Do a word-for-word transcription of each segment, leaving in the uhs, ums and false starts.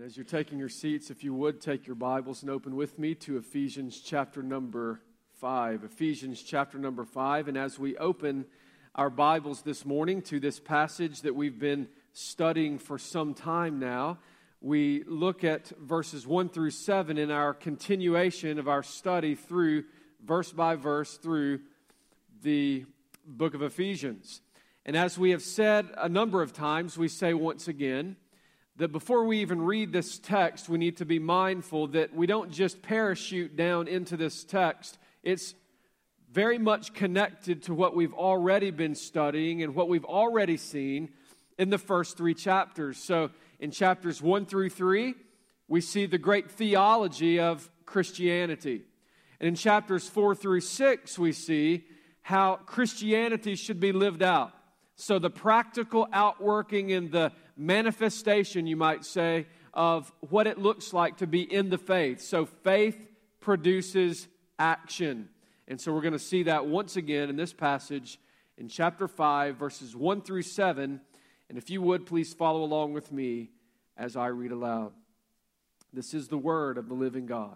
As you're taking your seats, if you would, take your Bibles and open with me to Ephesians chapter number five. Ephesians chapter number five. And as we open our Bibles this morning to this passage that we've been studying for some time now, we look at verses one through seven in our continuation of our study through verse by verse through the book of Ephesians. And as we have said a number of times, we say once again, that before we even read this text, we need to be mindful that we don't just parachute down into this text. It's very much connected to what we've already been studying and what we've already seen in the first three chapters. So in chapters one through three, we see the great theology of Christianity. And in chapters four through six, we see how Christianity should be lived out. So the practical outworking and the manifestation, you might say, of what it looks like to be in the faith. So faith produces action. And so we're going to see that once again in this passage in chapter five, verses one through seven. And if you would, please follow along with me as I read aloud. This is the word of the living God.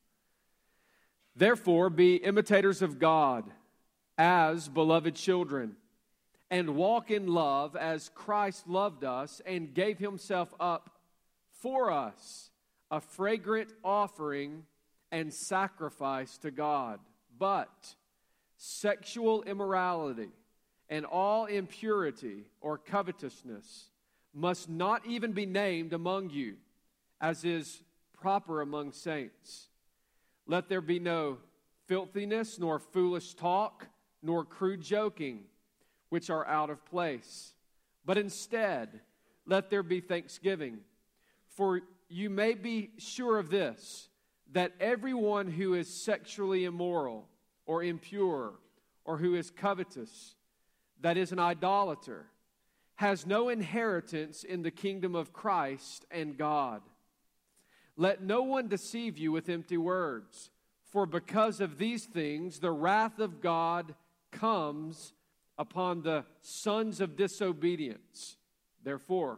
Therefore, be imitators of God as beloved children, and walk in love as Christ loved us and gave himself up for us, a fragrant offering and sacrifice to God. But sexual immorality and all impurity or covetousness must not even be named among you, as is proper among saints. Let there be no filthiness, nor foolish talk, nor crude joking, which are out of place. But instead, let there be thanksgiving. For you may be sure of this, that everyone who is sexually immoral or impure or who is covetous, that is an idolater, has no inheritance in the kingdom of Christ and God. Let no one deceive you with empty words, for because of these things the wrath of God comes upon the sons of disobedience. Therefore,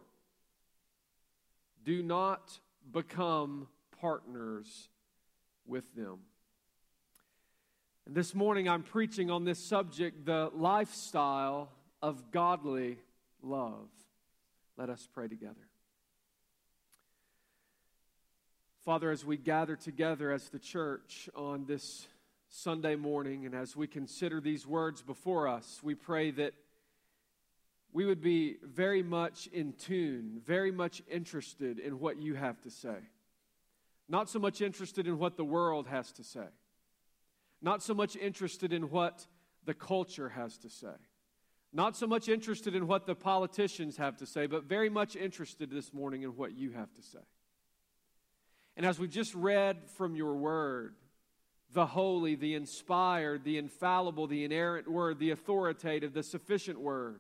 do not become partners with them. And this morning I'm preaching on this subject, the lifestyle of godly love. Let us pray together. Father, as we gather together as the church on this Sunday morning, and as we consider these words before us, we pray that we would be very much in tune, very much interested in what you have to say. Not so much interested in what the world has to say. Not so much interested in what the culture has to say. Not so much interested in what the politicians have to say, but very much interested this morning in what you have to say. And as we just read from your word, the holy, the inspired, the infallible, the inerrant word, the authoritative, the sufficient word,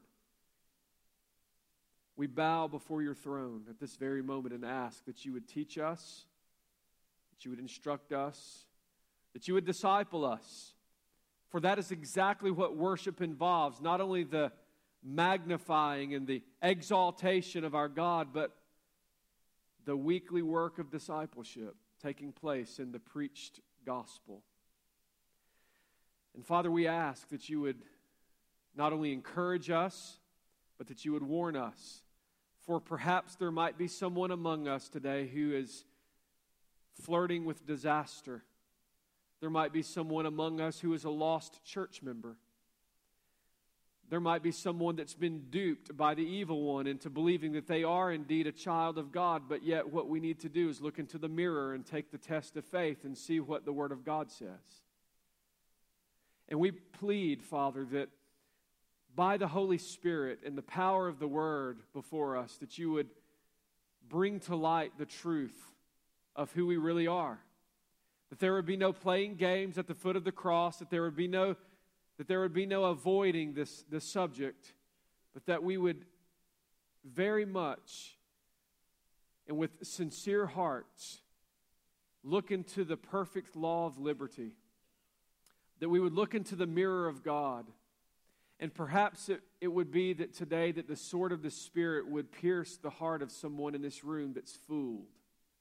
we bow before your throne at this very moment and ask that you would teach us, that you would instruct us, that you would disciple us. For that is exactly what worship involves, not only the magnifying and the exaltation of our God, but the weekly work of discipleship taking place in the preached gospel. And Father, we ask that you would not only encourage us, but that you would warn us. For perhaps there might be someone among us today who is flirting with disaster. There might be someone among us who is a lost church member. There might be someone that's been duped by the evil one into believing that they are indeed a child of God, but yet what we need to do is look into the mirror and take the test of faith and see what the Word of God says. And we plead, Father, that by the Holy Spirit and the power of the Word before us, that you would bring to light the truth of who we really are. That there would be no playing games at the foot of the cross, that there would be no that there would be no avoiding this, this subject, but that we would very much and with sincere hearts look into the perfect law of liberty, that we would look into the mirror of God, and perhaps it, it would be that today that the sword of the Spirit would pierce the heart of someone in this room that's fooled,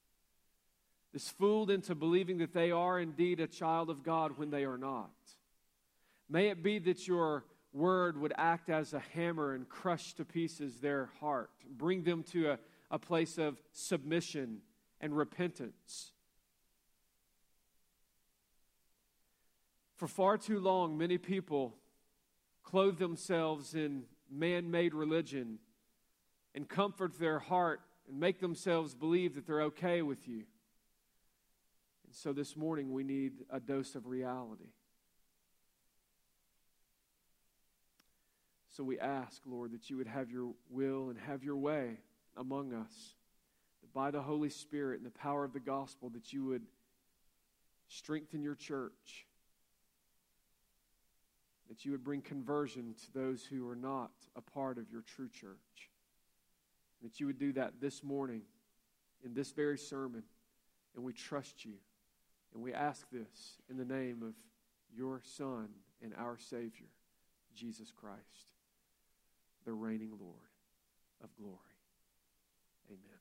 is fooled into believing that they are indeed a child of God when they are not. May it be that your word would act as a hammer and crush to pieces their heart, bring them to a, a place of submission and repentance. For far too long, many people clothe themselves in man-made religion and comfort their heart and make themselves believe that they're okay with you. And so this morning we need a dose of reality. So we ask, Lord, that you would have your will and have your way among us. That by the Holy Spirit and the power of the gospel, that you would strengthen your church. That you would bring conversion to those who are not a part of your true church. That you would do that this morning in this very sermon. And we trust you. And we ask this in the name of your Son and our Savior, Jesus Christ, the reigning Lord of glory. Amen.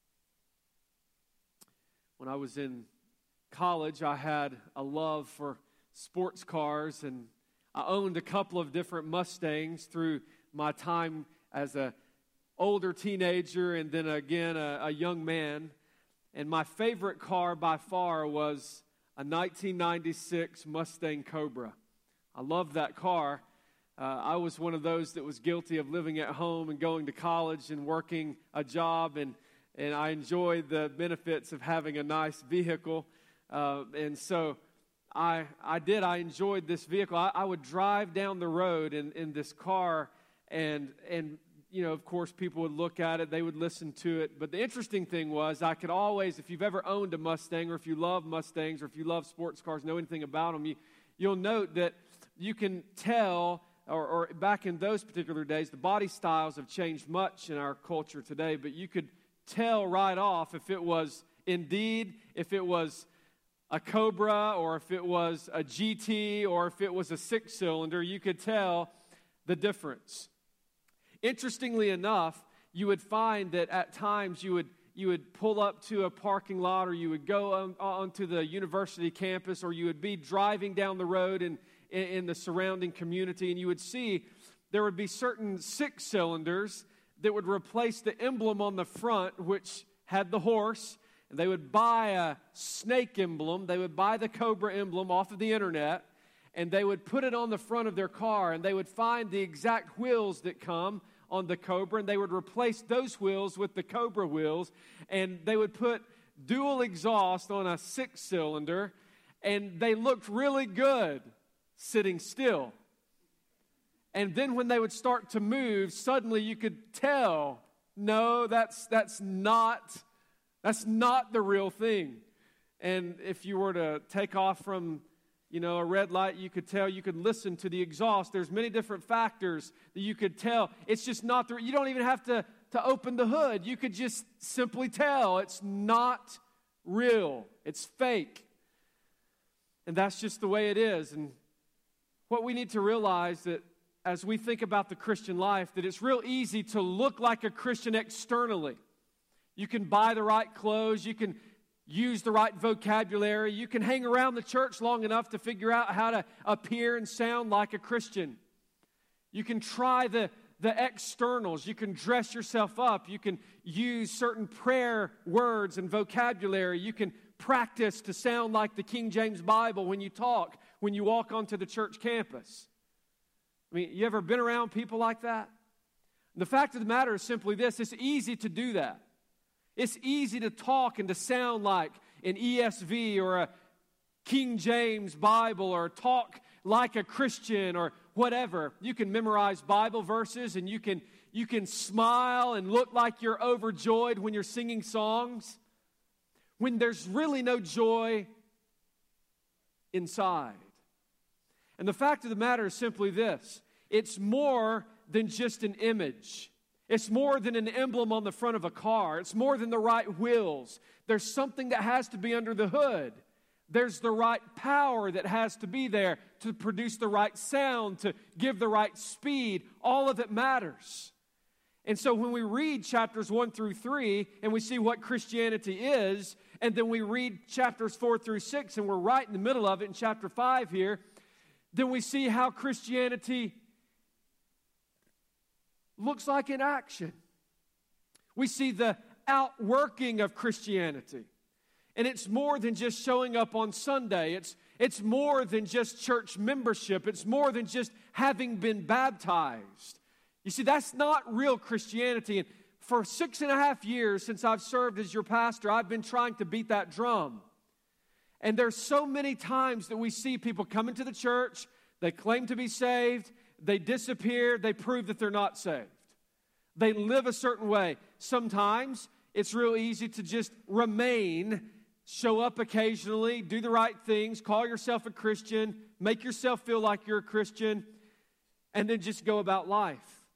When I was in college, I had a love for sports cars, and I owned a couple of different Mustangs through my time as an older teenager and then again a, a young man. And my favorite car by far was a nineteen ninety-six Mustang Cobra. I loved that car. Uh, I was one of those that was guilty of living at home and going to college and working a job, and, and I enjoyed the benefits of having a nice vehicle. Uh, and so I I did. I enjoyed this vehicle. I, I would drive down the road in, in this car, and and you know, of course, people would look at it. They would listen to it. But the interesting thing was, I could always, if you've ever owned a Mustang, or if you love Mustangs, or if you love sports cars, know anything about them, you you'll note that you can tell. Or, or back in those particular days, the body styles have changed much in our culture today. But you could tell right off if it was Indeed, if it was a Cobra, or if it was a G T, or if it was a six-cylinder, you could tell the difference. Interestingly enough, you would find that at times you would you would pull up to a parking lot, or you would go on, onto the university campus, or you would be driving down the road in, in, in the surrounding community, and you would see there would be certain six-cylinders that would replace the emblem on the front, which had the horse. And they would buy a snake emblem. They would buy the Cobra emblem off of the internet, and they would put it on the front of their car, and they would find the exact wheels that come on the Cobra, and they would replace those wheels with the Cobra wheels, and they would put dual exhaust on a six-cylinder, and they looked really good sitting still. And then when they would start to move, suddenly you could tell, no, that's that's not... That's not the real thing. And if you were to take off from, you know, a red light, you could tell, you could listen to the exhaust. There's many different factors that you could tell. It's just not the, you don't even have to, to open the hood. You could just simply tell it's not real. It's fake. And that's just the way it is. And what we need to realize that as we think about the Christian life, that it's real easy to look like a Christian externally. You can buy the right clothes. You can use the right vocabulary. You can hang around the church long enough to figure out how to appear and sound like a Christian. You can try the, the externals. You can dress yourself up. You can use certain prayer words and vocabulary. You can practice to sound like the King James Bible when you talk, when you walk onto the church campus. I mean, you ever been around people like that? The fact of the matter is simply this. It's easy to do that. It's easy to talk and to sound like an E S V or a King James Bible, or talk like a Christian or whatever. You can memorize Bible verses, and you can you can smile and look like you're overjoyed when you're singing songs, when there's really no joy inside. And the fact of the matter is simply this. It's more than just an image. It's more than an emblem on the front of a car. It's more than the right wheels. There's something that has to be under the hood. There's the right power that has to be there to produce the right sound, to give the right speed. All of it matters. And so when we read chapters one through three and we see what Christianity is, and then we read chapters four through six and we're right in the middle of it in chapter five here, then we see how Christianity looks like in action. We see the outworking of Christianity. And it's more than just showing up on Sunday. It's, it's more than just church membership. It's more than just having been baptized. You see, that's not real Christianity. And for six and a half years since I've served as your pastor, I've been trying to beat that drum. And there's so many times that we see people come into the church, they claim to be saved, they disappear, they prove that they're not saved. They live a certain way. Sometimes it's real easy to just remain, show up occasionally, do the right things, call yourself a Christian, make yourself feel like you're a Christian, and then just go about life.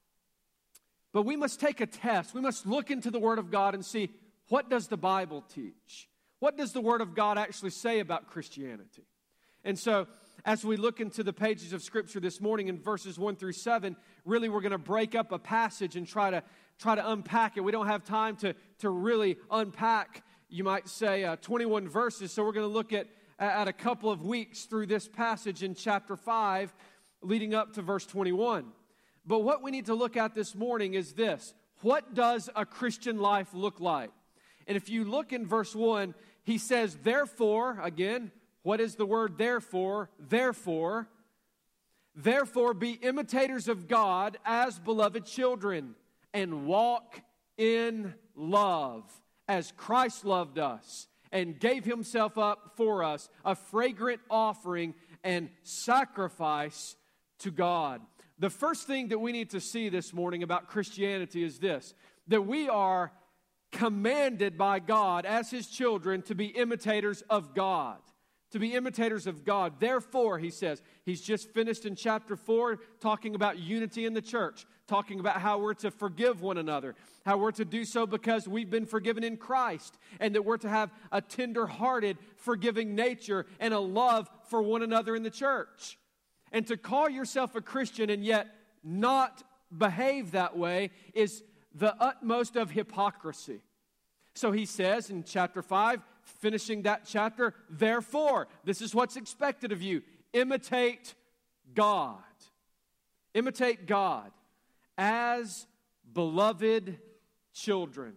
But we must take a test. We must look into the Word of God and see, what does the Bible teach? What does the Word of God actually say about Christianity? And so, as we look into the pages of Scripture this morning in verses one through seven, really we're going to break up a passage and try to try to unpack it. We don't have time to, to really unpack, you might say, uh, twenty-one verses. So we're going to look at, at a couple of weeks through this passage in chapter five, leading up to verse twenty-one. But what we need to look at this morning is this. What does a Christian life look like? And if you look in verse one, he says, therefore, again, what is the word therefore? Therefore, therefore be imitators of God as beloved children, and walk in love, as Christ loved us and gave himself up for us, a fragrant offering and sacrifice to God. The first thing that we need to see this morning about Christianity is this, that we are commanded by God as his children to be imitators of God. To be imitators of God. Therefore, he says, he's just finished in chapter four talking about unity in the church, talking about how we're to forgive one another, how we're to do so because we've been forgiven in Christ, and that we're to have a tender-hearted, forgiving nature and a love for one another in the church. And to call yourself a Christian and yet not behave that way is the utmost of hypocrisy. So he says in chapter five, finishing that chapter, therefore, this is what's expected of you. Imitate God. Imitate God as beloved children.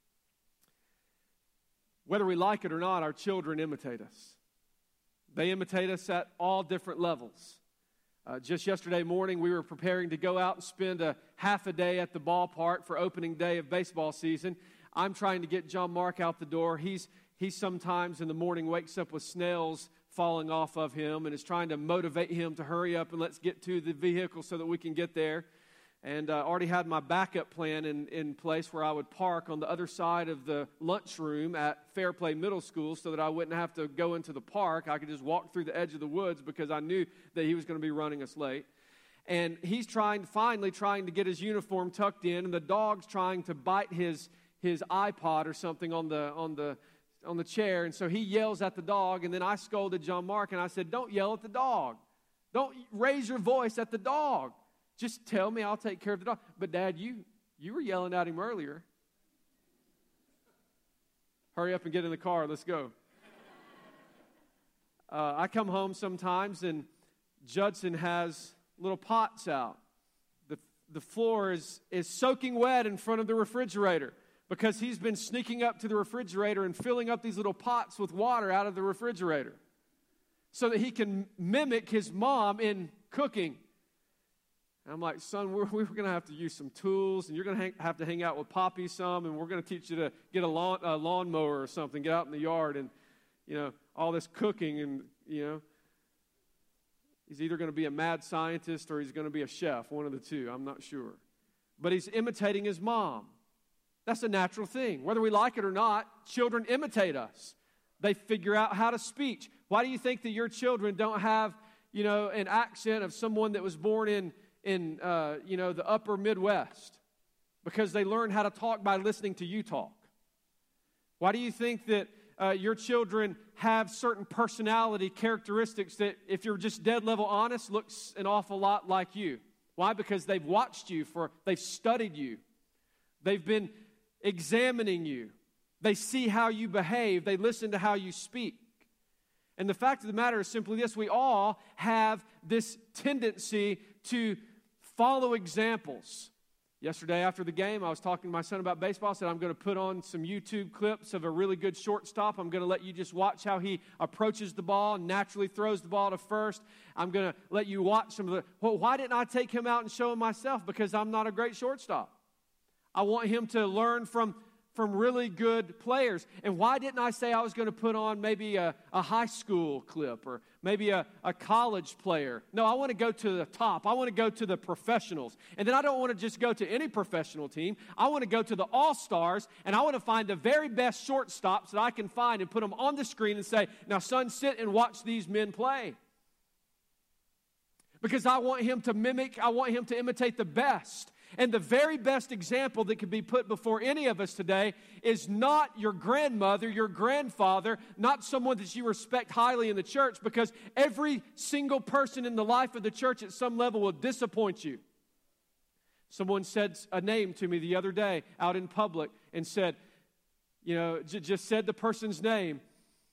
Whether we like it or not, our children imitate us. They imitate us at all different levels. Uh, just yesterday morning, we were preparing to go out and spend a half a day at the ballpark for opening day of baseball season. I'm trying to get John Mark out the door. He's He sometimes in the morning wakes up with snails falling off of him and is trying to motivate him to hurry up and let's get to the vehicle so that we can get there. And I uh, already had my backup plan in, in place where I would park on the other side of the lunchroom at Fairplay Middle School so that I wouldn't have to go into the park. I could just walk through the edge of the woods because I knew that he was going to be running us late. And he's trying, finally trying to get his uniform tucked in, and the dog's trying to bite his his iPod or something on the on the on the chair, and so he yells at the dog, and then I scolded John Mark, and I said, don't yell at the dog. Don't raise your voice at the dog. Just tell me, I'll take care of the dog. But Dad, you you were yelling at him earlier. Hurry up and get in the car. Let's go. Uh, I come home sometimes, and Judson has little pots out. The, the floor is, is soaking wet in front of the refrigerator because he's been sneaking up to the refrigerator and filling up these little pots with water out of the refrigerator so that he can mimic his mom in cooking. And I'm like, son, we're, we're going to have to use some tools, and you're going to hang, have to hang out with Poppy some, and we're going to teach you to get a lawn a lawnmower or something, get out in the yard, and, you know, all this cooking, and, you know. He's either going to be a mad scientist or he's going to be a chef, one of the two, I'm not sure. But he's imitating his mom. That's a natural thing. Whether we like it or not, children imitate us. They figure out how to speak. Why do you think that your children don't have, you know, an accent of someone that was born in, in uh, you know, the upper Midwest? Because they learn how to talk by listening to you talk. Why do you think that uh, your children have certain personality characteristics that, if you're just dead level honest, looks an awful lot like you? Why? Because they've watched you, for they've studied you. They've been examining you. They see how you behave. They listen to how you speak. And the fact of the matter is simply this: we all have this tendency to follow examples. Yesterday after the game, I was talking to my son about baseball. I said, I'm going to put on some YouTube clips of a really good shortstop. I'm going to let you just watch how he approaches the ball and naturally throws the ball to first. I'm going to let you watch some of the... Well, why didn't I take him out and show him myself? Because I'm not a great shortstop. I want him to learn from... from really good players. And why didn't I say I was going to put on maybe a, a high school clip or maybe a, a college player? No, I want to go to the top. I want to go to the professionals. And then I don't want to just go to any professional team. I want to go to the all-stars, and I want to find the very best shortstops that I can find and put them on the screen and say, now, son, sit and watch these men play. Because I want him to mimic, I want him to imitate the best. And the very best example that could be put before any of us today is not your grandmother, your grandfather, not someone that you respect highly in the church, because every single person in the life of the church at some level will disappoint you. Someone said a name to me the other day out in public and said, you know, j- just said the person's name.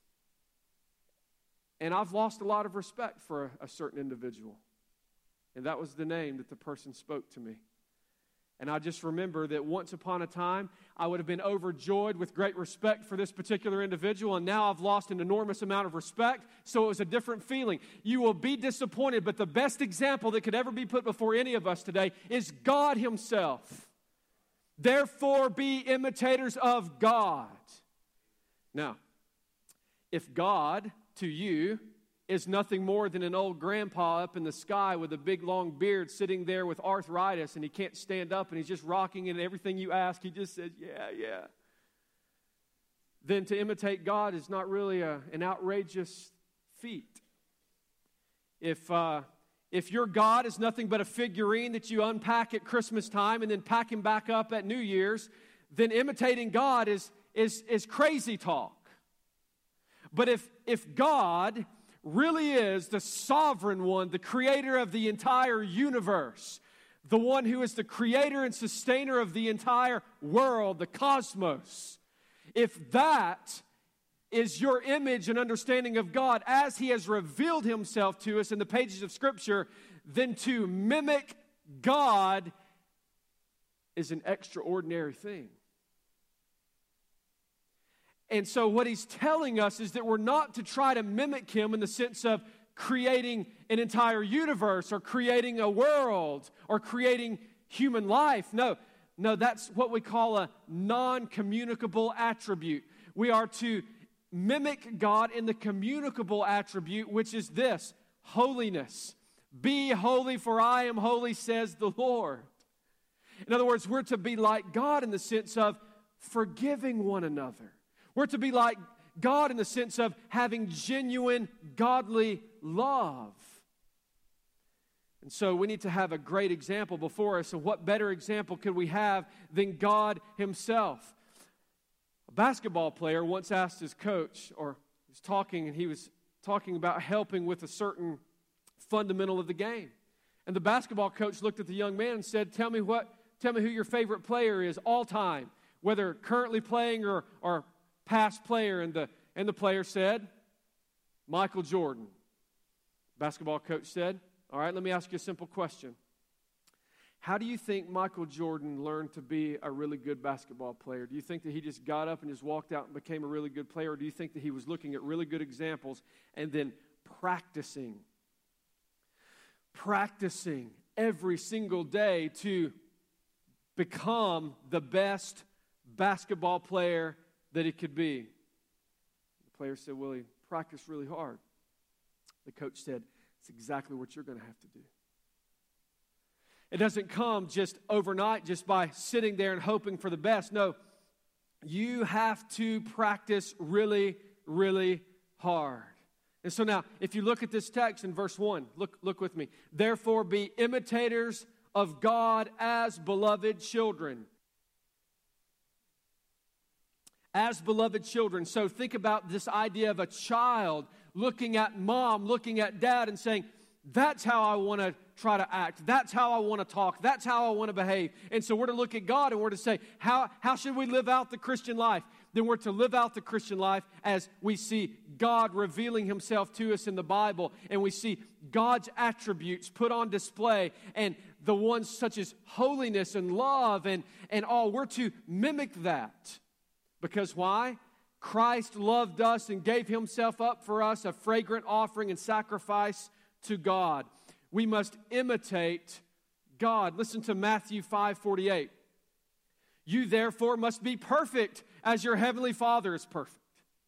And I've lost a lot of respect for a, a certain individual. And that was the name that the person spoke to me. And I just remember that once upon a time, I would have been overjoyed with great respect for this particular individual, and now I've lost an enormous amount of respect, so it was a different feeling. You will be disappointed, but the best example that could ever be put before any of us today is God Himself. Therefore, be imitators of God. Now, if God, to you, is nothing more than an old grandpa up in the sky with a big long beard sitting there with arthritis, and he can't stand up and he's just rocking, and everything you ask he just says, yeah, yeah. Then to imitate God is not really a, an outrageous feat. If, uh, if your God is nothing but a figurine that you unpack at Christmas time and then pack him back up at New Year's, then imitating God is, is, is crazy talk. But if, if God really is the sovereign one, the creator of the entire universe, the one who is the creator and sustainer of the entire world, the cosmos, if that is your image and understanding of God as He has revealed Himself to us in the pages of Scripture, then to mimic God is an extraordinary thing. And so what He's telling us is that we're not to try to mimic Him in the sense of creating an entire universe or creating a world or creating human life. No, no, that's what we call a non-communicable attribute. We are to mimic God in the communicable attribute, which is this: holiness. Be holy, for I am holy, says the Lord. In other words, we're to be like God in the sense of forgiving one another. We're to be like God in the sense of having genuine, godly love. And so we need to have a great example before us. And what better example could we have than God Himself? A basketball player once asked his coach, or he was talking, and he was talking about helping with a certain fundamental of the game. And the basketball coach looked at the young man and said, Tell me what, tell me who your favorite player is all time, whether currently playing or, or past player. And the, and the player said, Michael Jordan. Basketball coach said, all right, let me ask you a simple question. How do you think Michael Jordan learned to be a really good basketball player? Do you think that he just got up and just walked out and became a really good player? Or do you think that he was looking at really good examples and then practicing, practicing every single day to become the best basketball player that he could be? The player said, well, he practiced really hard. The coach said, it's exactly what you're going to have to do. It doesn't come just overnight, just by sitting there and hoping for the best. No, you have to practice really, really hard. And so now, if you look at this text in verse one, look, look with me. Therefore, be imitators of God as beloved children. As beloved children. So think about this idea of a child looking at mom, looking at dad, and saying, That's how I want to try to act. That's how I want to talk. That's how I want to behave. And so we're to look at God and we're to say, how, how should we live out the Christian life? Then we're to live out the Christian life as we see God revealing himself to us in the Bible, and we see God's attributes put on display, and the ones such as holiness and love and, and all. We're to mimic that. Because why? Christ loved us and gave himself up for us, a fragrant offering and sacrifice to God. We must imitate God. Listen to Matthew five forty-eight. You therefore must be perfect as your heavenly Father is perfect.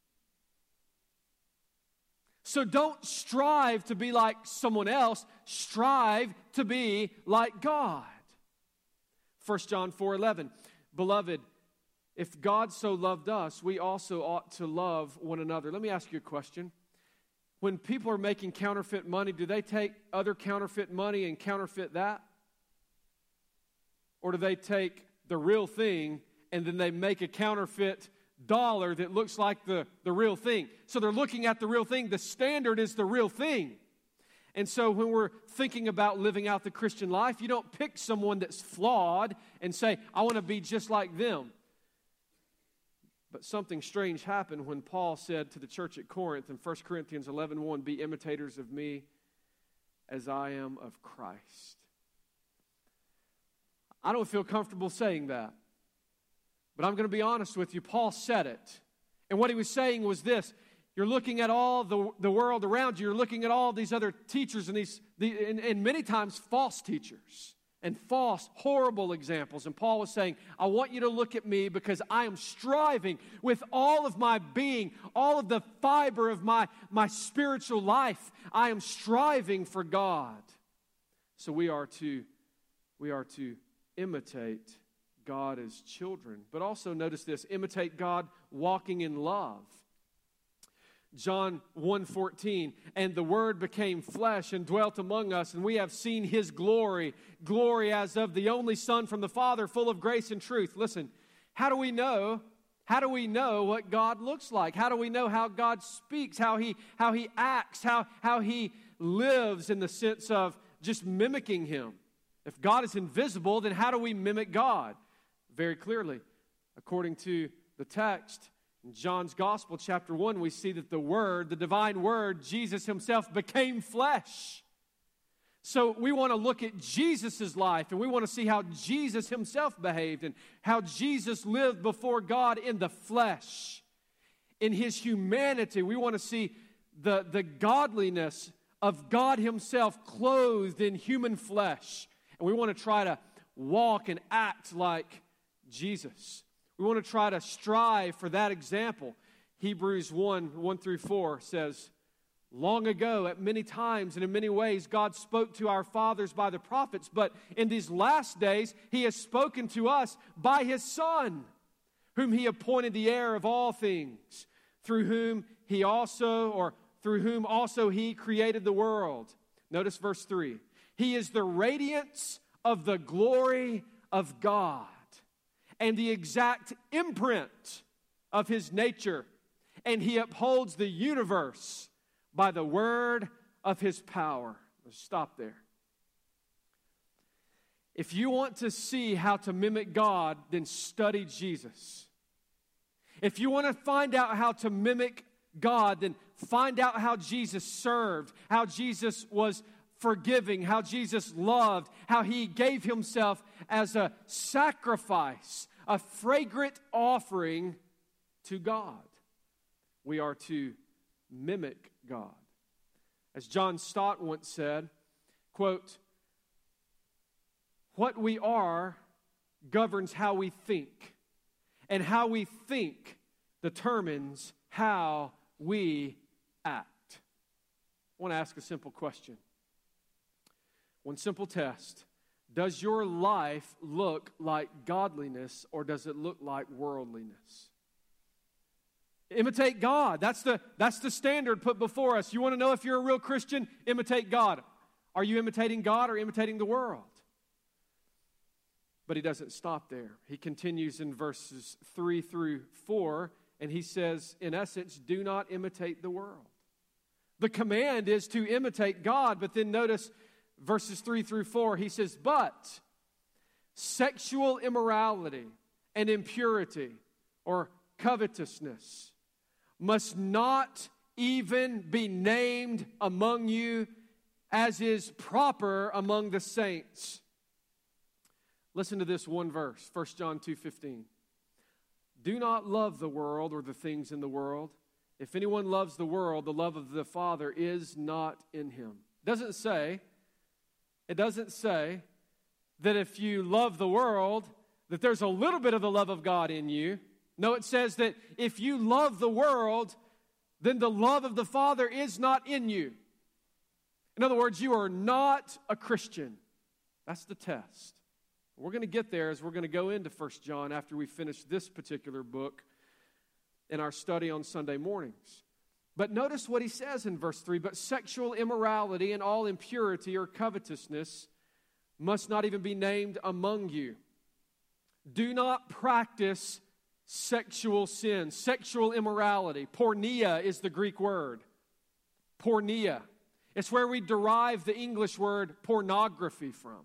So don't strive to be like someone else. Strive to be like God. First John four eleven. Beloved, if God so loved us, we also ought to love one another. Let me ask you a question. When people are making counterfeit money, do they take other counterfeit money and counterfeit that? Or do they take the real thing and then they make a counterfeit dollar that looks like the, the real thing? So they're looking at the real thing. The standard is the real thing. And so when we're thinking about living out the Christian life, you don't pick someone that's flawed and say, I want to be just like them. But something strange happened when Paul said to the church at Corinth in First Corinthians eleven one, be imitators of me as I am of Christ. I don't feel comfortable saying that. But I'm going to be honest with you. Paul said it. And what he was saying was this. You're looking at all the, the world around you. You're looking at all these other teachers and, these, the, and, and many times false teachers. And false, horrible examples. And Paul was saying, I want you to look at me because I am striving with all of my being, all of the fiber of my, my spiritual life. I am striving for God. So we are to, we are to imitate God as children. But also notice this, imitate God walking in love. John one fourteen, and the Word became flesh and dwelt among us, and we have seen His glory, glory as of the only Son from the Father, full of grace and truth. Listen, how do we know, how do we know what God looks like? How do we know how God speaks, how He, how he acts, how, how He lives in the sense of just mimicking Him? If God is invisible, then how do we mimic God? Very clearly, according to the text, in John's Gospel, chapter one, we see that the Word, the divine Word, Jesus Himself became flesh. So we want to look at Jesus' life, and we want to see how Jesus Himself behaved and how Jesus lived before God in the flesh. In His humanity, we want to see the, the godliness of God Himself clothed in human flesh. And we want to try to walk and act like Jesus. We want to try to strive for that example. Hebrews one, one through four says, long ago, at many times and in many ways, God spoke to our fathers by the prophets, but in these last days, He has spoken to us by His Son, whom He appointed the heir of all things, through whom He also, or through whom also He created the world. Notice verse three. He is the radiance of the glory of God, and the exact imprint of His nature. And He upholds the universe by the word of His power. Let's stop there. If you want to see how to mimic God, then study Jesus. If you want to find out how to mimic God, then find out how Jesus served, how Jesus was forgiving, how Jesus loved, how He gave Himself as a sacrifice, a fragrant offering to God. We are to mimic God. As John Stott once said, quote, what we are governs how we think, and how we think determines how we act. I want to ask a simple question. One simple test. Does your life look like godliness, or does it look like worldliness? Imitate God. That's the, that's the standard put before us. You want to know if you're a real Christian? Imitate God. Are you imitating God or imitating the world? But He doesn't stop there. He continues in verses three through four, and He says, in essence, do not imitate the world, The command is to imitate God, but then notice verses three through four, he says, but sexual immorality and impurity or covetousness must not even be named among you as is proper among the saints. Listen to this one verse, First John two fifteen. Do not love the world or the things in the world. If anyone loves the world, the love of the Father is not in him. It doesn't say, it doesn't say that if you love the world, that there's a little bit of the love of God in you. No, it says that if you love the world, then the love of the Father is not in you. In other words, you are not a Christian. That's the test. We're going to get there as we're going to go into First John after we finish this particular book in our study on Sunday mornings. But notice what he says in verse three, but sexual immorality and all impurity or covetousness must not even be named among you. Do not practice sexual sin, sexual immorality. Porneia is the Greek word. Porneia. It's where we derive the English word pornography from.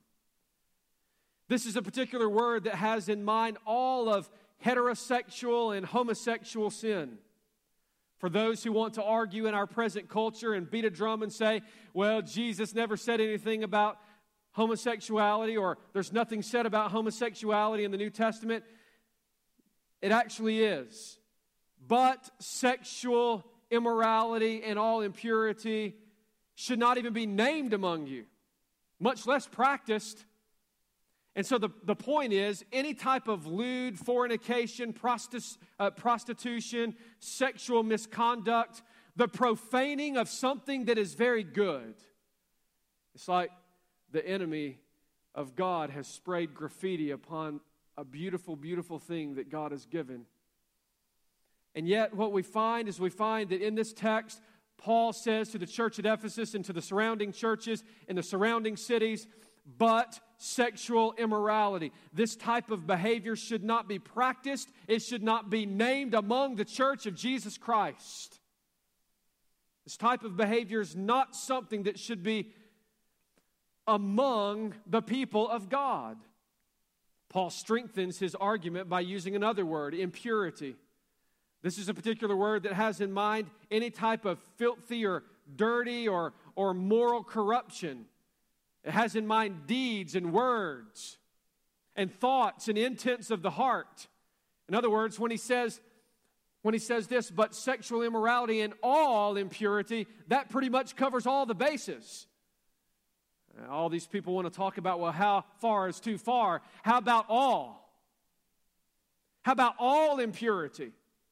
This is a particular word that has in mind all of heterosexual and homosexual sin. For those who want to argue in our present culture and beat a drum and say, well, Jesus never said anything about homosexuality, or there's nothing said about homosexuality in the New Testament, it actually is. But sexual immorality and all impurity should not even be named among you, much less practiced. And so the, the point is, any type of lewd, fornication, prostis, uh, prostitution, sexual misconduct, the profaning of something that is very good. It's like the enemy of God has sprayed graffiti upon a beautiful, beautiful thing that God has given. And yet what we find is we find that in this text, Paul says to the church at Ephesus and to the surrounding churches in the surrounding cities, but sexual immorality. This type of behavior should not be practiced. It should not be named among the church of Jesus Christ. This type of behavior is not something that should be among the people of God. Paul strengthens his argument by using another word, impurity. This is a particular word that has in mind any type of filthy or dirty or, or moral corruption. It has in mind deeds and words and thoughts and intents of the heart. In other words, when he says, when he says this, but sexual immorality and all impurity, that pretty much covers all the bases. All these people want to talk about, well, how far is too far? How about all? How about all impurity?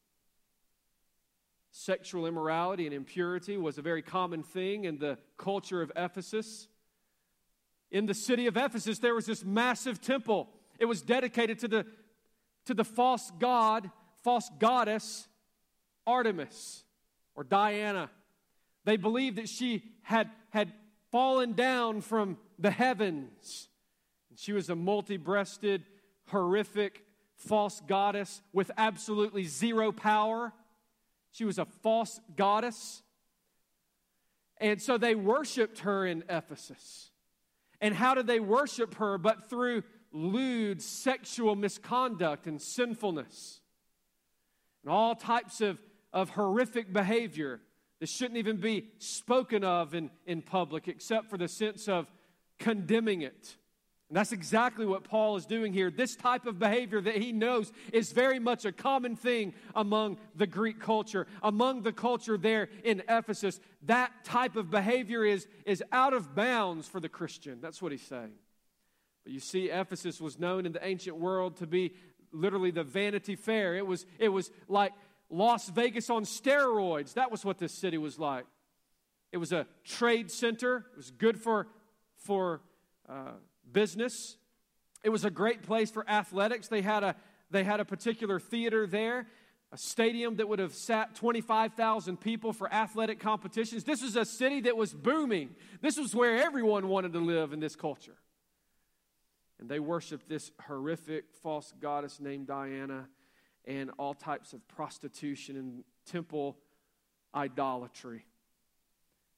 Sexual immorality and impurity was a very common thing in the culture of Ephesus. In the city of Ephesus, there was this massive temple. It was dedicated to the, to the false god, false goddess, Artemis or Diana. They believed that she had, had fallen down from the heavens. And she was a multi-breasted, horrific, false goddess with absolutely zero power. She was a false goddess. And so they worshiped her in Ephesus. And how did they worship her but through lewd sexual misconduct and sinfulness? And all types of, of horrific behavior that shouldn't even be spoken of in, in public except for the sense of condemning it. And that's exactly what Paul is doing here. This type of behavior that he knows is very much a common thing among the Greek culture, among the culture there in Ephesus. That type of behavior is, is out of bounds for the Christian. That's what he's saying. But you see, Ephesus was known in the ancient world to be literally the Vanity Fair. It was, it was like Las Vegas on steroids. That was what this city was like. It was a trade center. It was good for, for uh, business. It was a great place for athletics. They had a, they had a particular theater there, a stadium that would have sat twenty-five thousand people for athletic competitions. This was a city that was booming. This was where everyone wanted to live in this culture. And they worshiped this horrific false goddess named Diana and all types of prostitution and temple idolatry.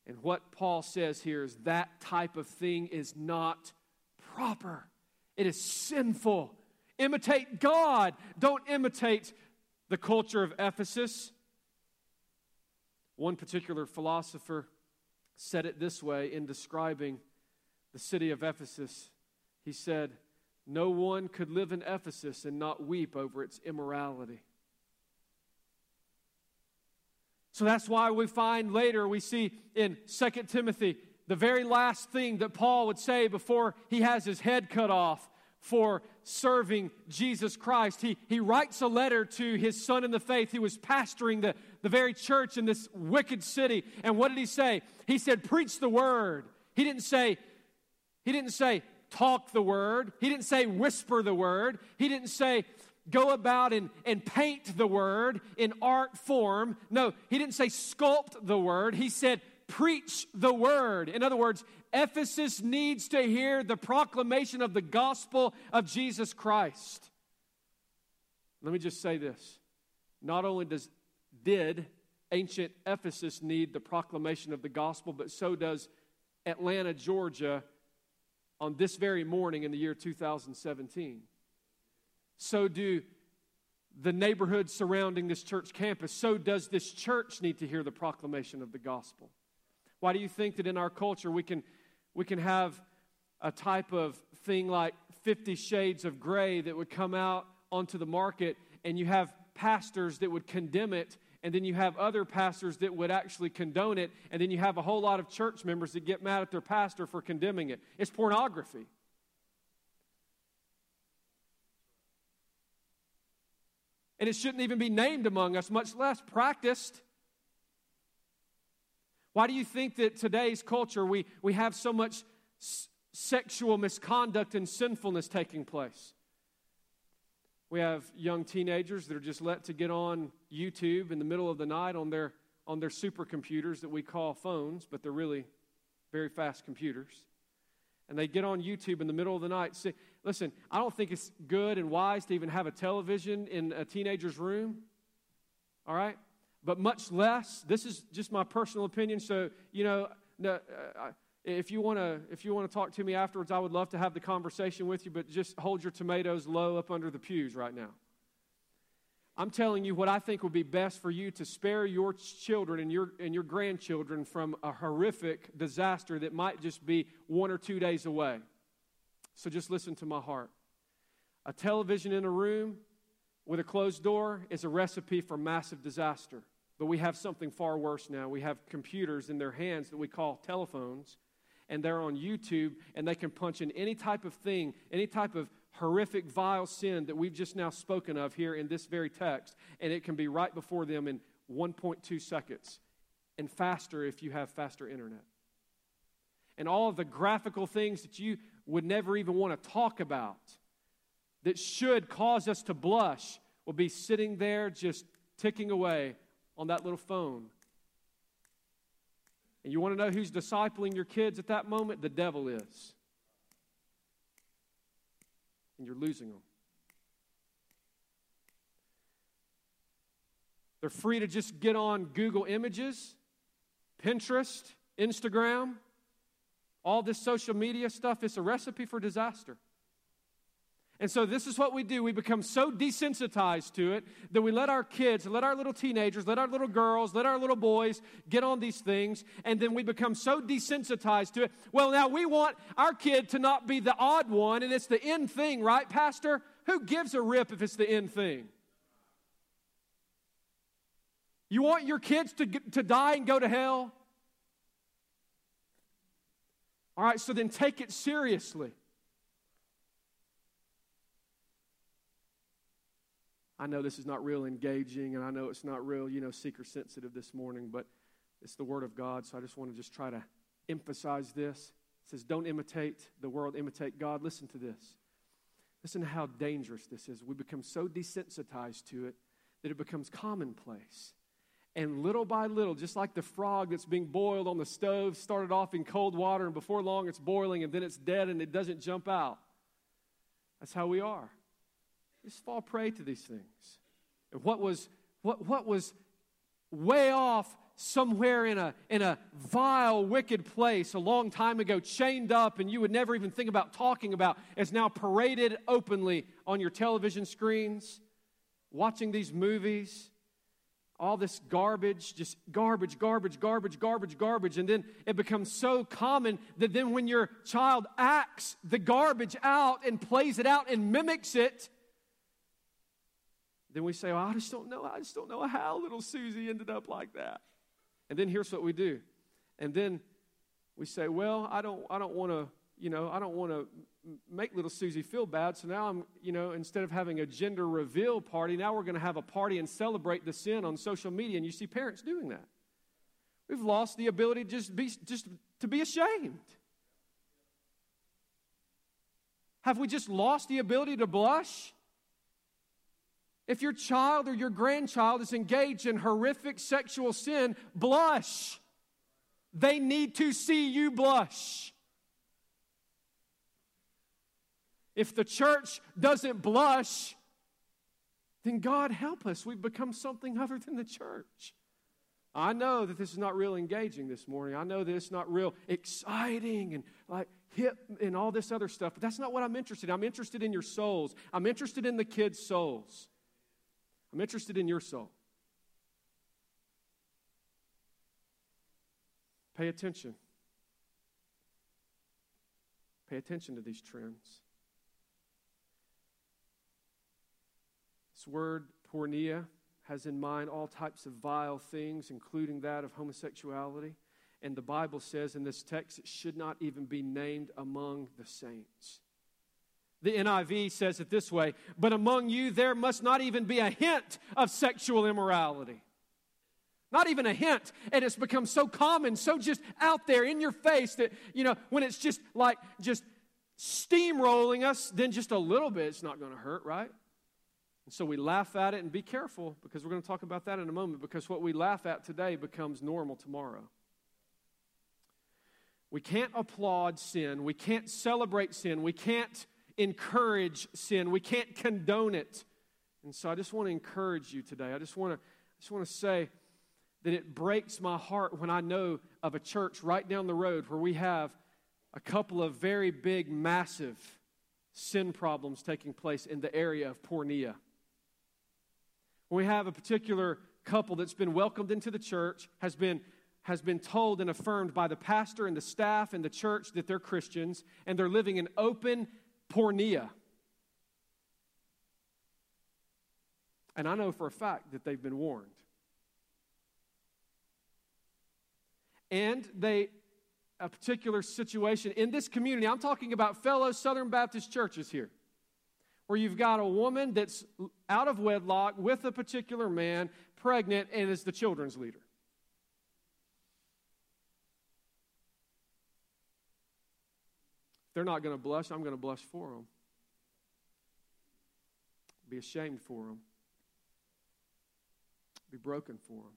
And what Paul says here is that type of thing is not proper. It is sinful. Imitate God. Don't imitate the culture of Ephesus. One particular philosopher said it this way in describing the city of Ephesus. He said, "No one could live in Ephesus and not weep over its immorality." So that's why we find later, we see in Second Timothy, the very last thing that Paul would say before he has his head cut off for serving Jesus Christ. He, he writes a letter to his son in the faith who was pastoring the, the very church in this wicked city. And what did he say? He said, preach the word. He didn't say, he didn't say, talk the word. He didn't say, whisper the word. He didn't say, go about and, and paint the word in art form. No, he didn't say sculpt the word. He said, preach the word. In other words, Ephesus needs to hear the proclamation of the gospel of Jesus Christ. Let me just say this. Not only does did ancient Ephesus need the proclamation of the gospel, but so does Atlanta, Georgia, on this very morning in the year two thousand seventeen. So do the neighborhoods surrounding this church campus. So does this church need to hear the proclamation of the gospel. Why do you think that in our culture we can we can have a type of thing like Fifty Shades of Grey that would come out onto the market, and you have pastors that would condemn it, and then you have other pastors that would actually condone it, and then you have a whole lot of church members that get mad at their pastor for condemning it? It's pornography. And it shouldn't even be named among us, much less practiced. Why do you think that today's culture we, we have so much s- sexual misconduct and sinfulness taking place? We have young teenagers that are just let to get on YouTube in the middle of the night on their on their supercomputers that we call phones, but they're really very fast computers. And they get on YouTube in the middle of the night. See, listen, I don't think it's good and wise to even have a television in a teenager's room. All right? But much less, this is just my personal opinion, so, you know, no, uh, if you want to if you want to talk to me afterwards, I would love to have the conversation with you, but just hold your tomatoes low up under the pews right now. I'm telling you what I think would be best for you to spare your children and your and your grandchildren from a horrific disaster that might just be one or two days away. So just listen to my heart. A television in a room with a closed door is a recipe for massive disaster. But we have something far worse now. We have computers in their hands that we call telephones, and they're on YouTube, and they can punch in any type of thing, any type of horrific, vile sin that we've just now spoken of here in this very text, and it can be right before them in one point two seconds, and faster if you have faster internet. And all of the graphical things that you would never even want to talk about that should cause us to blush will be sitting there just ticking away on that little phone. And you want to know who's discipling your kids at that moment? The devil is. And you're losing them. They're free to just get on Google Images, Pinterest, Instagram, all this social media stuff. It's a recipe for disaster. And so this is what we do. We become so desensitized to it that we let our kids, let our little teenagers, let our little girls, let our little boys get on these things, and then we become so desensitized to it. Well, now we want our kid to not be the odd one, and it's the in thing, right, Pastor? Who gives a rip if it's the in thing? You want your kids to, to die and go to hell? All right, so then take it seriously. I know this is not real engaging, and I know it's not real, you know, seeker sensitive this morning, but it's the Word of God, so I just want to just try to emphasize this. It says, don't imitate the world, imitate God. Listen to this. Listen to how dangerous this is. We become so desensitized to it that it becomes commonplace. And little by little, just like the frog that's being boiled on the stove, started off in cold water, and before long it's boiling, and then it's dead, and it doesn't jump out. That's how we are. Just fall prey to these things. And what was what what was way off somewhere in a, in a vile, wicked place a long time ago, chained up, and you would never even think about talking about, is now paraded openly on your television screens, watching these movies, all this garbage, just garbage, garbage, garbage, garbage, garbage, and then it becomes so common that then when your child acts the garbage out and plays it out and mimics it, then we say, oh, I just don't know, I just don't know how little Susie ended up like that. And then here's what we do. And then we say, well, I don't I don't want to, you know, I don't want to make little Susie feel bad. So now I'm, you know, instead of having a gender reveal party, now we're going to have a party and celebrate the sin on social media. And you see parents doing that. We've lost the ability to just be just to be ashamed. Have we just lost the ability to blush? If your child or your grandchild is engaged in horrific sexual sin, blush. They need to see you blush. If the church doesn't blush, then God help us. We've become something other than the church. I know that this is not real engaging this morning. I know that it's not real exciting and like hip and all this other stuff, but that's not what I'm interested in. I'm interested in your souls. I'm interested in the kids' souls. I'm interested in your soul. Pay attention. Pay attention to these trends. This word, porneia, has in mind all types of vile things, including that of homosexuality. And the Bible says in this text, it should not even be named among the saints. The N I V says it this way, but among you there must not even be a hint of sexual immorality. Not even a hint. And it's become so common, so just out there in your face that, you know, when it's just like just steamrolling us, then just a little bit, it's not going to hurt, right? And so we laugh at it, and be careful, because we're going to talk about that in a moment, because what we laugh at today becomes normal tomorrow. We can't applaud sin. We can't celebrate sin. We can't encourage sin. We can't condone it. And so I just want to encourage you today. I just want to, I just want to say that it breaks my heart when I know of a church right down the road where we have a couple of very big, massive sin problems taking place in the area of porneia. When we have a particular couple that's been welcomed into the church, has been has been told and affirmed by the pastor and the staff and the church that they're Christians, and they're living in open porneia. And I know for a fact that they've been warned. And they, a particular situation in this community, I'm talking about fellow Southern Baptist churches here, where you've got a woman that's out of wedlock with a particular man, pregnant, and is the children's leader. They're not going to blush. I'm going to blush for them. Be ashamed for them. Be broken for them.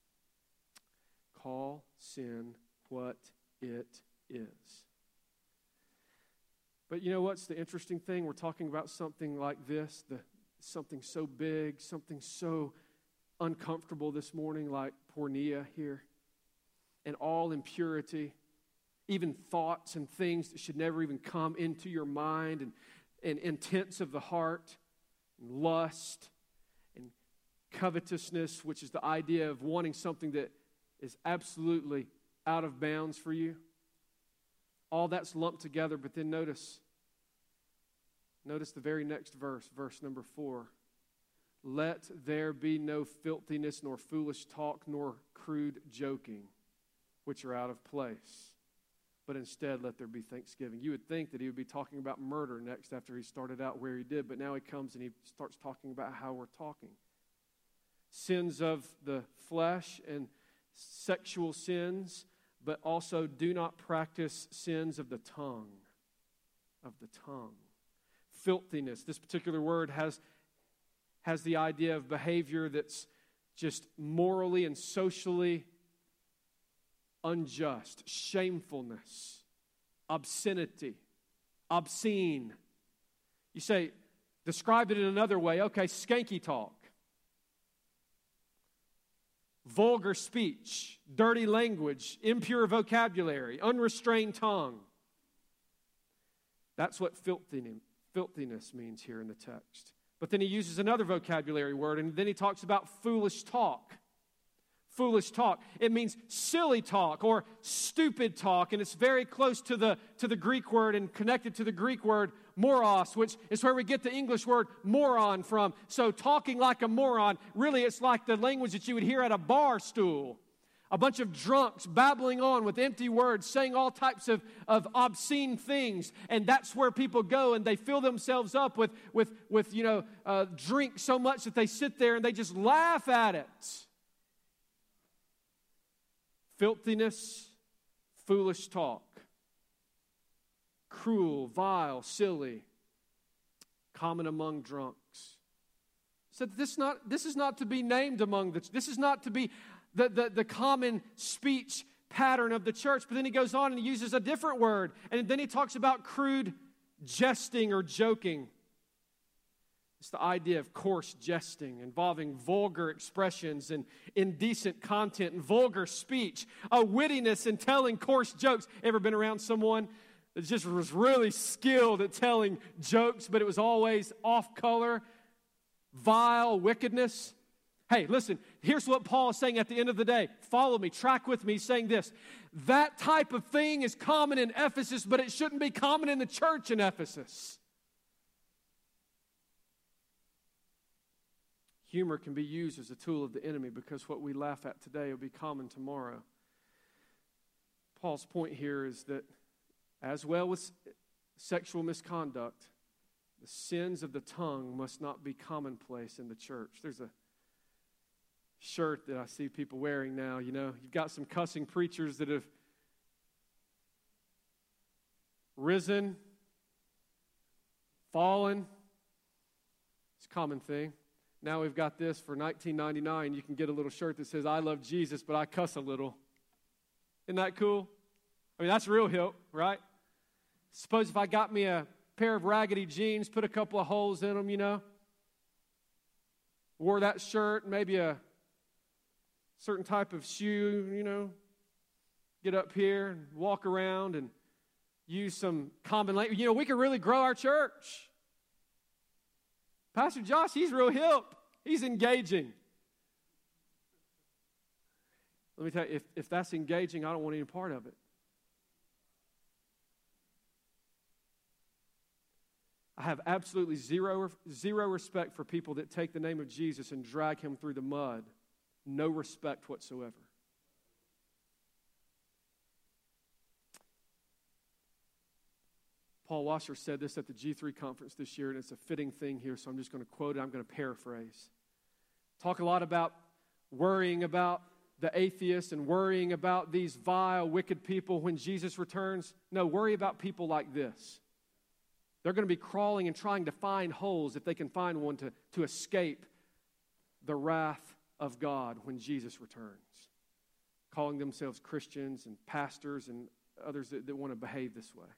Call sin what it is. But you know what's the interesting thing? We're talking about something like this, the, something so big, something so uncomfortable this morning, like porneia here, and all impurity. Even thoughts and things that should never even come into your mind, and, and intents of the heart, and lust, and covetousness, which is the idea of wanting something that is absolutely out of bounds for you. All that's lumped together, but then notice, notice the very next verse, verse number four. Let there be no filthiness, nor foolish talk, nor crude joking, which are out of place. But instead, let there be thanksgiving. You would think that he would be talking about murder next after he started out where he did, but now he comes and he starts talking about how we're talking. Sins of the flesh and sexual sins, but also do not practice sins of the tongue. Of the tongue. Filthiness. This particular word has, has the idea of behavior that's just morally and socially unjust, shamefulness, obscenity, obscene. You say, describe it in another way. Okay, skanky talk. vulgar speech, dirty language, impure vocabulary, unrestrained tongue. That's what filthiness, filthiness means here in the text. But then he uses another vocabulary word, and then he talks about foolish talk. Foolish talk. It means silly talk or stupid talk, and it's very close to the, to the Greek word and connected to the Greek word moros, which is where we get the English word moron from. So talking like a moron, really it's like the language that you would hear at a bar stool. A bunch of drunks babbling on with empty words, saying all types of, of obscene things. And that's where people go, and they fill themselves up with, with, with you know, uh, drink so much that they sit there and they just laugh at it. Filthiness, foolish talk. Cruel, vile, silly, common among drunks. So this not this is not to be named among the this is not to be the, the, the common speech pattern of the church. But then he goes on and he uses a different word. And then he talks about crude jesting or joking. It's the idea of coarse jesting involving vulgar expressions and indecent content and vulgar speech, a wittiness in telling coarse jokes. Ever been around someone that just was really skilled at telling jokes, but it was always off color, vile wickedness? Hey, listen, here's what Paul is saying at the end of the day. Follow me, track with me. He's saying this. That type of thing is common in Ephesus, but it shouldn't be common in the church in Ephesus. Humor can be used as a tool of the enemy because what we laugh at today will be common tomorrow. Paul's point here is that as well with sexual misconduct, the sins of the tongue must not be commonplace in the church. There's a shirt that I see people wearing now, you know. You've got some cussing preachers that have risen, fallen. It's a common thing. Now we've got this for nineteen ninety-nine. You can get a little shirt that says, I love Jesus, but I cuss a little. Isn't that cool? I mean, that's real hip, right? Suppose if I got me a pair of raggedy jeans, put a couple of holes in them, you know, wore that shirt, maybe a certain type of shoe, you know, get up here and walk around and use some common language. You know, we could really grow our church. Pastor Josh, he's real hip. He's engaging. Let me tell you, if, if that's engaging, I don't want any part of it. I have absolutely zero, zero respect for people that take the name of Jesus and drag him through the mud. No respect whatsoever. Paul Washer said this at the G three conference this year, and it's a fitting thing here, so I'm just going to quote it. I'm going to paraphrase. Talk a lot about worrying about the atheists and worrying about these vile, wicked people when Jesus returns. No, worry about people like this. They're going to be crawling and trying to find holes, if they can find one, to, to escape the wrath of God when Jesus returns. Calling themselves Christians and pastors and others that, that want to behave this way.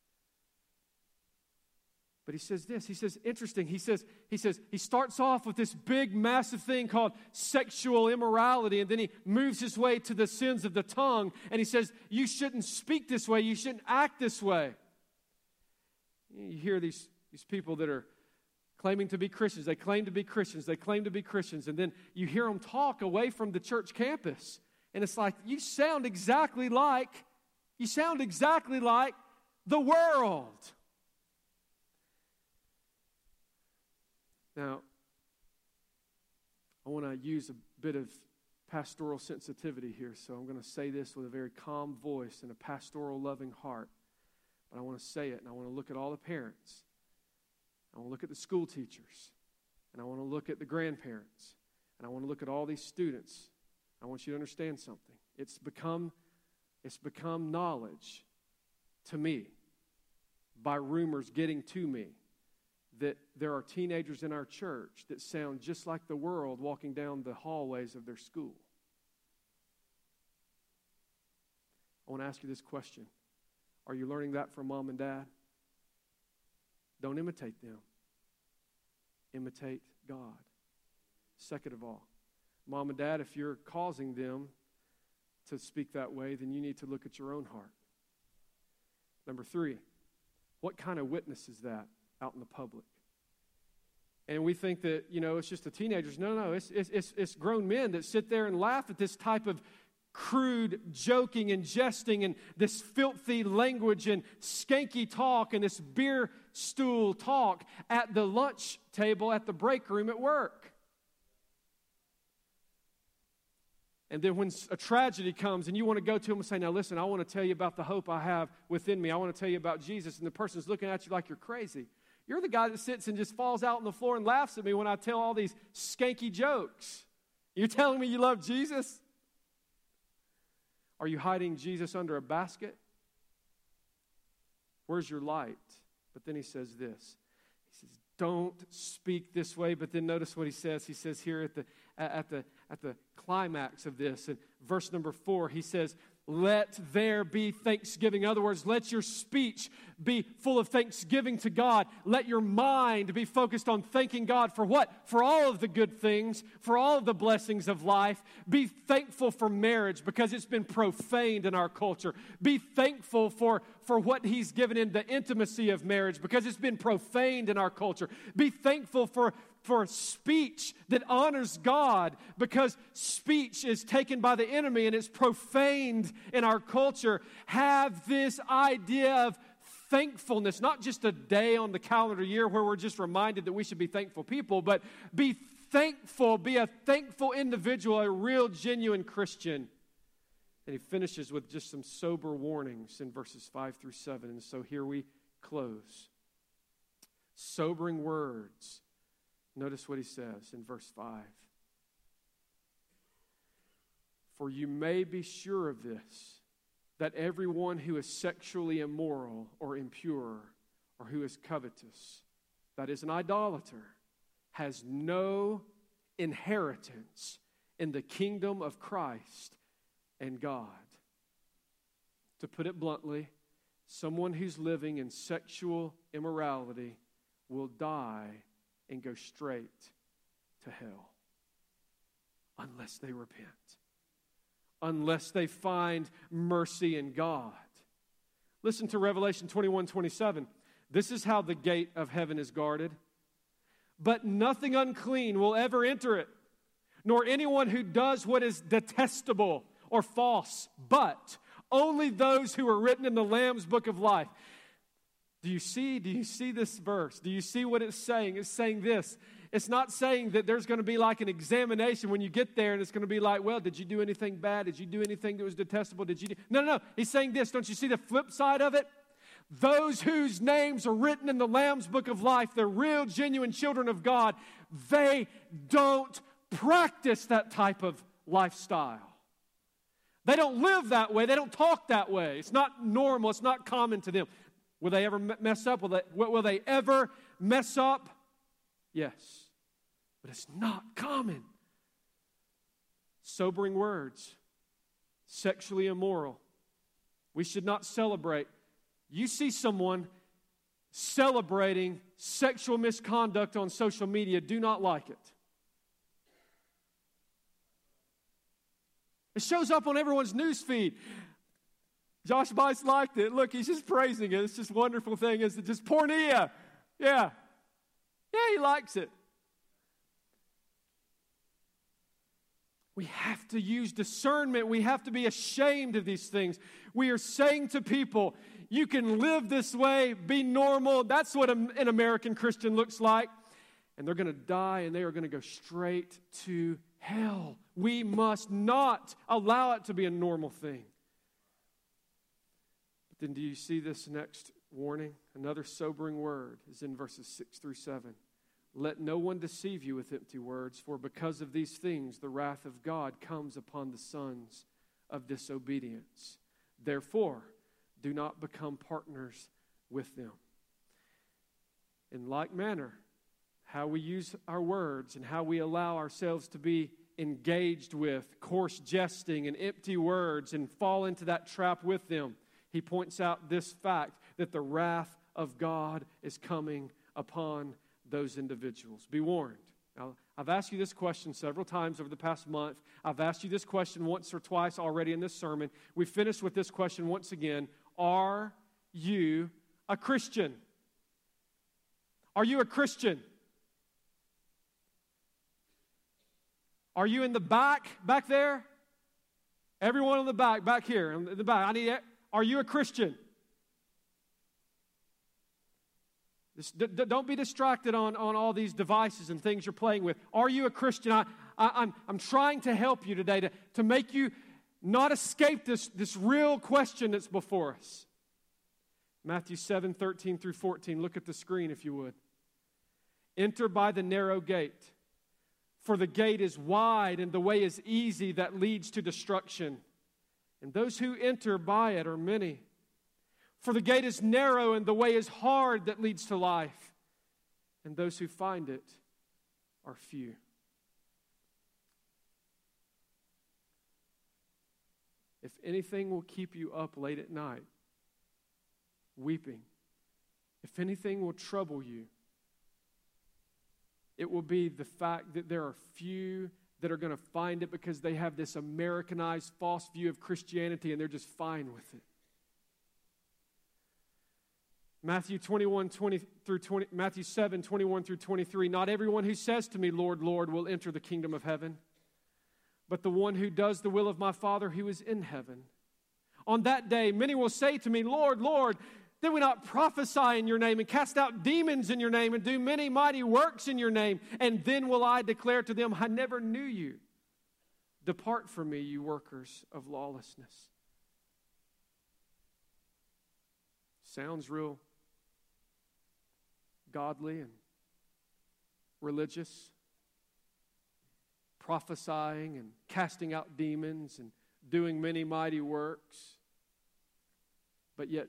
But he says this, he says, interesting, he says, he says, he starts off with this big, massive thing called sexual immorality, and then he moves his way to the sins of the tongue, and he says, you shouldn't speak this way, you shouldn't act this way. You hear these, these people that are claiming to be Christians, they claim to be Christians, they claim to be Christians, and then you hear them talk away from the church campus, and it's like, you sound exactly like, you sound exactly like the world. Now, I want to use a bit of pastoral sensitivity here, so I'm going to say this with a very calm voice and a pastoral loving heart. But I want to say it, and I want to look at all the parents. I want to look at the school teachers, and I want to look at the grandparents, and I want to look at all these students. I want you to understand something. It's become, it's become knowledge to me by rumors getting to me that there are teenagers in our church that sound just like the world walking down the hallways of their school. I want to ask you this question. Are you learning that from mom and dad? Don't imitate them. Imitate God. Second of all, Mom and Dad, if you're causing them to speak that way, then you need to look at your own heart. Number three, what kind of witness is that out in the public? And we think that, you know, it's just the teenagers. No, no, it's, it's, it's, it's grown men that sit there and laugh at this type of crude joking and jesting and this filthy language and skanky talk and this beer stool talk at the lunch table at the break room at work. And then when a tragedy comes and you want to go to them and say, now listen, I want to tell you about the hope I have within me. I want to tell you about Jesus. And the person's looking at you like you're crazy. You're the guy that sits and just falls out on the floor and laughs at me when I tell all these skanky jokes. You're telling me you love Jesus? Are you hiding Jesus under a basket? Where's your light? But then he says this. He says, don't speak this way. But then notice what he says. He says here at the at the at the climax of this, in verse number four, he says, let there be thanksgiving. In other words, let your speech be full of thanksgiving to God. Let your mind be focused on thanking God for what? For all of the good things, for all of the blessings of life. Be thankful for marriage because it's been profaned in our culture. Be thankful for, for what He's given in the intimacy of marriage because it's been profaned in our culture. Be thankful for for speech that honors God because speech is taken by the enemy and it's profaned in our culture. Have this idea of thankfulness, not just a day on the calendar year where we're just reminded that we should be thankful people, but be thankful, be a thankful individual, a real, genuine Christian. And he finishes with just some sober warnings in verses five through seven. And so here we close. Sobering words. Notice what he says in verse five. For you may be sure of this, that everyone who is sexually immoral or impure or who is covetous, that is an idolater, has no inheritance in the kingdom of Christ and God. To put it bluntly, someone who's living in sexual immorality will die and go straight to hell unless they repent, unless they find mercy in God. Listen to Revelation twenty-one twenty-seven. This is how the gate of heaven is guarded. But nothing unclean will ever enter it, nor anyone who does what is detestable or false, but only those who are written in the Lamb's book of life. Do you see, do you see this verse? Do you see what it's saying? It's saying this. It's not saying that there's going to be like an examination when you get there and it's going to be like, well, did you do anything bad? Did you do anything that was detestable? Did you do? No, no, no. He's saying this. Don't you see the flip side of it? Those whose names are written in the Lamb's book of life, the real, genuine children of God, they don't practice that type of lifestyle. They don't live that way. They don't talk that way. It's not normal. It's not common to them. Will they ever mess up? Will they, will they ever mess up? Yes. But it's not common. Sobering words. Sexually immoral. We should not celebrate. You see someone celebrating sexual misconduct on social media, do not like it. It shows up on everyone's news feed. Josh Bice liked it. Look, he's just praising it. It's just a wonderful thing. Is it just pornea? Yeah. Yeah, he likes it. We have to use discernment. We have to be ashamed of these things. We are saying to people, you can live this way, be normal. That's what an American Christian looks like. And they're going to die and they are going to go straight to hell. We must not allow it to be a normal thing. Then do you see this next warning? Another sobering word is in verses six through seven. Let no one deceive you with empty words, for because of these things the wrath of God comes upon the sons of disobedience. Therefore, do not become partners with them. In like manner, how we use our words and how we allow ourselves to be engaged with coarse jesting and empty words and fall into that trap with them. He points out this fact that the wrath of God is coming upon those individuals. Be warned. Now, I've asked you this question several times over the past month. I've asked you this question once or twice already in this sermon. We finished with this question once again. Are you a Christian? Are you a Christian? Are you in the back, back there? Everyone in the back, back here, in the back. I need. Are you a Christian? This, d- d- don't be distracted on, on all these devices and things you're playing with. Are you a Christian? I, I, I'm, I'm trying to help you today to, to make you not escape this, this real question that's before us. Matthew seven, thirteen through fourteen. Look at the screen if you would. Enter by the narrow gate, for the gate is wide and the way is easy that leads to destruction. And those who enter by it are many. For the gate is narrow and the way is hard that leads to life. And those who find it are few. If anything will keep you up late at night, weeping, if anything will trouble you, it will be the fact that there are few that are going to find it because they have this Americanized false view of Christianity and they're just fine with it. Matthew twenty-one, twenty through twenty, Matthew seven, twenty-one through twenty-three. Not everyone who says to me, Lord, Lord, will enter the kingdom of heaven, but the one who does the will of my Father who is in heaven. On that day, many will say to me, Lord, Lord, did we not prophesy in your name and cast out demons in your name and do many mighty works in your name? And then will I declare to them, I never knew you. Depart from me, you workers of lawlessness. Sounds real godly and religious. Prophesying and casting out demons and doing many mighty works. But yet,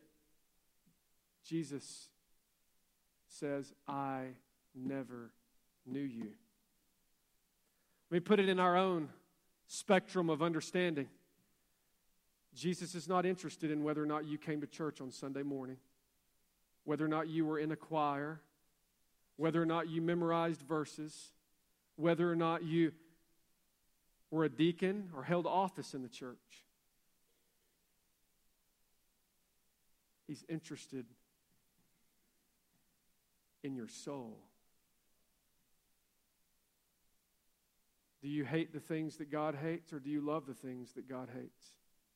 Jesus says, I never knew you. Let me put it in our own spectrum of understanding. Jesus is not interested in whether or not you came to church on Sunday morning, whether or not you were in a choir, whether or not you memorized verses, whether or not you were a deacon or held office in the church. He's interested in your soul. Do you hate the things that God hates, or do you love the things that God hates?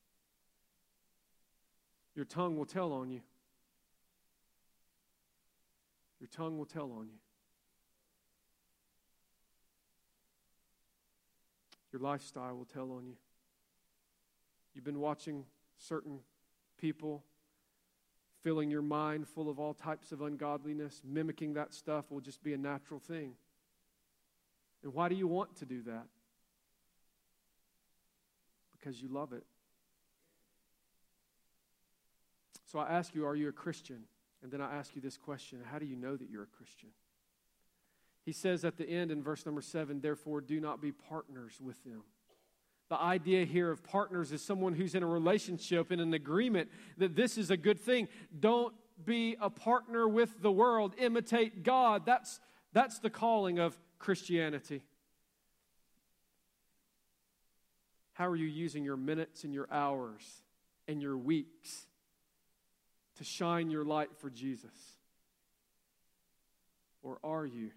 Your tongue will tell on you. Your tongue will tell on you. Your lifestyle will tell on you. You've been watching certain people, filling your mind full of all types of ungodliness. Mimicking that stuff will just be a natural thing. And why do you want to do that? Because you love it. So I ask you, are you a Christian? And then I ask you this question, how do you know that you're a Christian? He says at the end in verse number seven, therefore do not be partners with them. The idea here of partners is someone who's in a relationship, in an agreement that this is a good thing. Don't be a partner with the world. Imitate God. That's, that's the calling of Christianity. How are you using your minutes and your hours and your weeks to shine your light for Jesus? Or are you?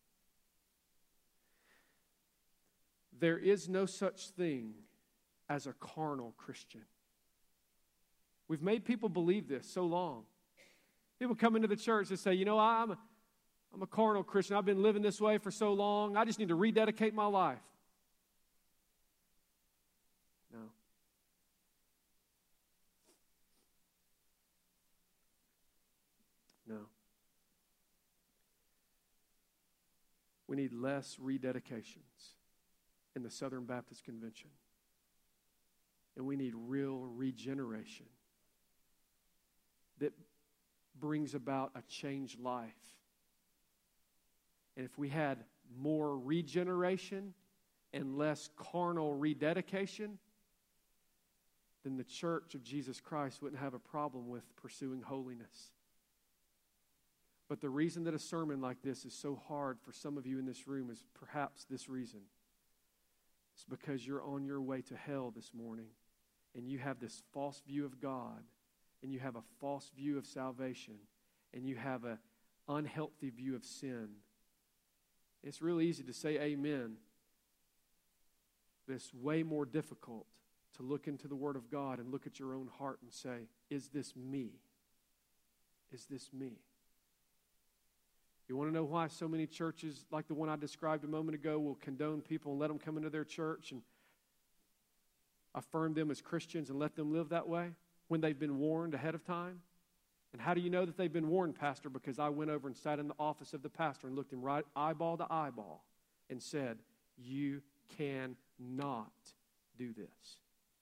There is no such thing as a carnal Christian. We've made people believe this so long. People come into the church and say, you know, I'm a, I'm a carnal Christian. I've been living this way for so long. I just need to rededicate my life. No. No. We need less rededications in the Southern Baptist Convention. And we need real regeneration that brings about a changed life. And if we had more regeneration and less carnal rededication, then the church of Jesus Christ wouldn't have a problem with pursuing holiness. But the reason that a sermon like this is so hard for some of you in this room is perhaps this reason. It's because you're on your way to hell this morning, and you have this false view of God, and you have a false view of salvation, and you have an unhealthy view of sin. It's real easy to say amen, but it's way more difficult to look into the Word of God and look at your own heart and say, is this me? Is this me? You want to know why so many churches, like the one I described a moment ago, will condone people and let them come into their church and affirm them as Christians and let them live that way when they've been warned ahead of time? And how do you know that they've been warned, Pastor? Because I went over and sat in the office of the pastor and looked him right eyeball to eyeball and said, you cannot do this.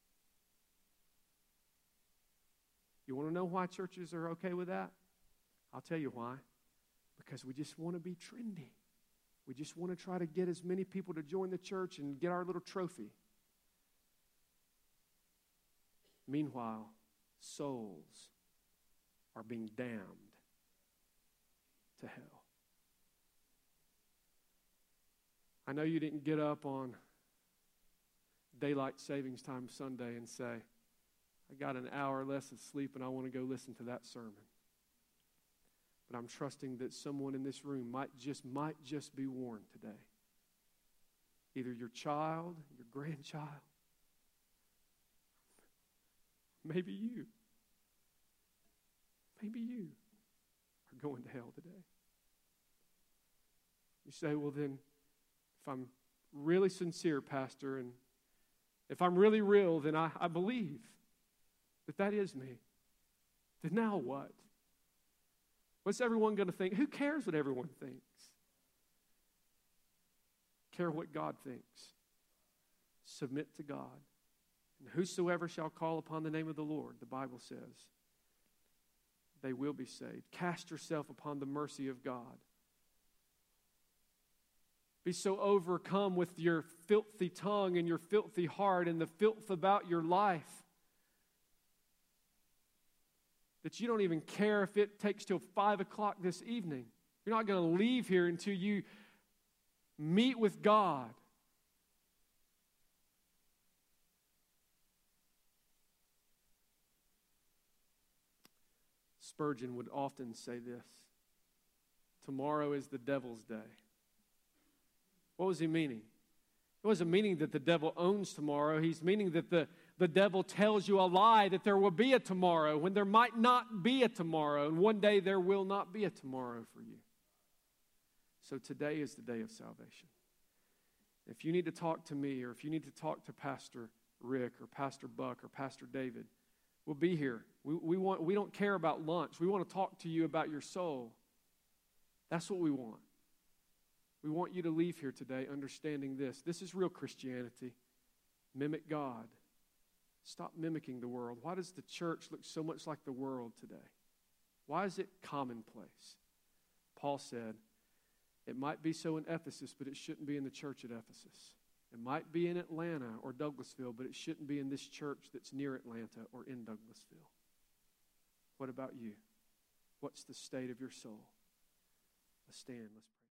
You want to know why churches are okay with that? I'll tell you why. Because we just want to be trendy. We just want to try to get as many people to join the church and get our little trophy. Meanwhile, souls are being damned to hell. I know you didn't get up on daylight savings time Sunday and say, I got an hour less of sleep and I want to go listen to that sermon. But I'm trusting that someone in this room might just might just be warned today. Either your child, your grandchild, maybe you. Maybe you are going to hell today. You say, well then, if I'm really sincere, Pastor, and if I'm really real, then I, I believe that that is me. Then now what? What's everyone going to think? Who cares what everyone thinks? Care what God thinks. Submit to God. And whosoever shall call upon the name of the Lord, the Bible says, they will be saved. Cast yourself upon the mercy of God. Be so overcome with your filthy tongue and your filthy heart and the filth about your life that you don't even care if it takes till five o'clock this evening. You're not going to leave here until you meet with God. Spurgeon would often say this: tomorrow is the devil's day. What was he meaning? It wasn't meaning that the devil owns tomorrow. He's meaning that the, the devil tells you a lie that there will be a tomorrow when there might not be a tomorrow. And one day there will not be a tomorrow for you. So today is the day of salvation. If you need to talk to me, or if you need to talk to Pastor Rick or Pastor Buck or Pastor David, we'll be here. We, we, want, we don't care about lunch. We want to talk to you about your soul. That's what we want. We want you to leave here today understanding this. This is real Christianity. Mimic God. Stop mimicking the world. Why does the church look so much like the world today? Why is it commonplace? Paul said, it might be so in Ephesus, but it shouldn't be in the church at Ephesus. It might be in Atlanta or Douglasville, but it shouldn't be in this church that's near Atlanta or in Douglasville. What about you? What's the state of your soul? Let's stand. Let's pray.